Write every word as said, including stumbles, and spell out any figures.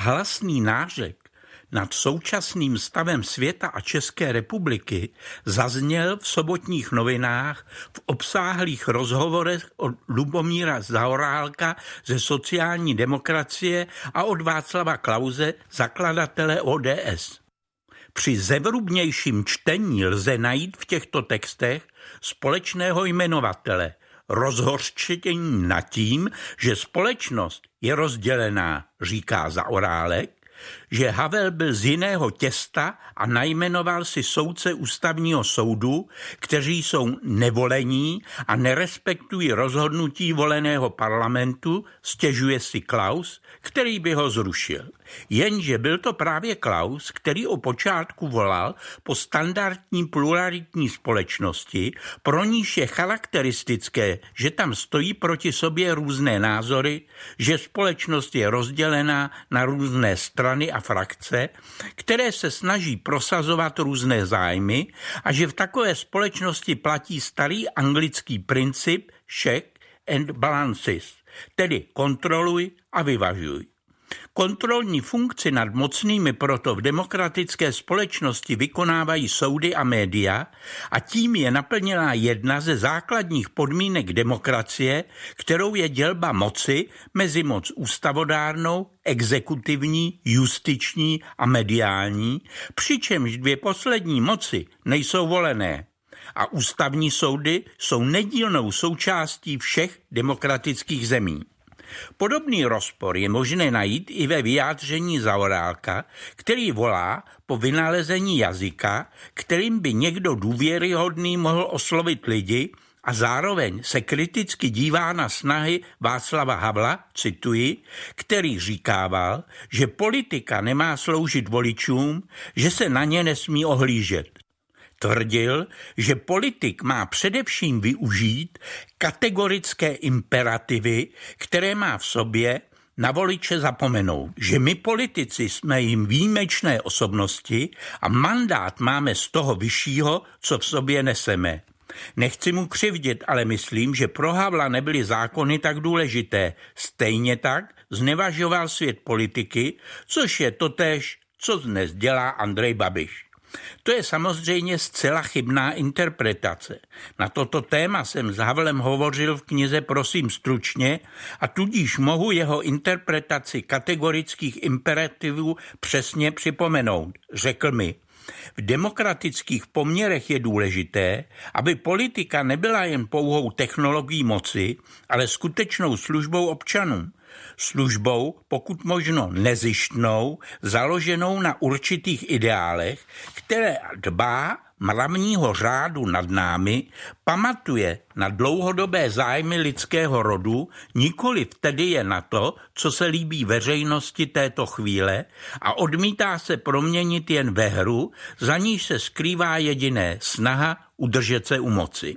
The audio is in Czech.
Hlasný nářek nad současným stavem světa a České republiky zazněl v sobotních novinách v obsáhlých rozhovorech od Lubomíra Zaorálka ze sociální demokracie a od Václava Klause, zakladatele O D S. Při zevrubnějším čtení lze najít v těchto textech společného jmenovatele, rozhořčení nad tím, že společnost je rozdělená, říká Zaorálek, že Havel byl z jiného těsta a najmenoval si soudce ústavního soudu, kteří jsou nevolení a nerespektují rozhodnutí voleného parlamentu, stěžuje si Klaus, který by ho zrušil. Jenže byl to právě Klaus, který o počátku volal po standardní pluralitní společnosti, pro níž je charakteristické, že tam stojí proti sobě různé názory, že společnost je rozdělená na různé strany a frakce, které se snaží prosazovat různé zájmy a že v takové společnosti platí starý anglický princip check and balances, tedy kontroluj a vyvažuj. Kontrolní funkci nad mocnými proto v demokratické společnosti vykonávají soudy a média a tím je naplněná jedna ze základních podmínek demokracie, kterou je dělba moci mezi moc ústavodárnou, exekutivní, justiční a mediální, přičemž dvě poslední moci nejsou volené. A ústavní soudy jsou nedílnou součástí všech demokratických zemí. Podobný rozpor je možné najít i ve vyjádření Zaorálka, který volá po vynalezení jazyka, kterým by někdo důvěryhodný mohl oslovit lidi a zároveň se kriticky dívá na snahy Václava Havla, cituji, který říkával, že politika nemá sloužit voličům, že se na ně nesmí ohlížet. Tvrdil, že politik má především využít kategorické imperativy, které má v sobě, na voliče zapomenout, že my politici jsme jim výjimečné osobnosti a mandát máme z toho vyššího, co v sobě neseme. Nechci mu křivdit, ale myslím, že pro Havla nebyly zákony tak důležité. Stejně tak znevažoval svět politiky, což je totéž, co dnes dělá Andrej Babiš. To je samozřejmě zcela chybná interpretace. Na toto téma jsem s Havlem hovořil v knize Prosím stručně a tudíž mohu jeho interpretaci kategorických imperativů přesně připomenout. Řekl mi, v demokratických poměrech je důležité, aby politika nebyla jen pouhou technologií moci, ale skutečnou službou občanům. Službou, pokud možno nezištnou, založenou na určitých ideálech, které dbá mravního řádu nad námi, pamatuje na dlouhodobé zájmy lidského rodu, nikoli tedy je na to, co se líbí veřejnosti této chvíle a odmítá se proměnit jen ve hru, za níž se skrývá jediné snaha udržet se u moci.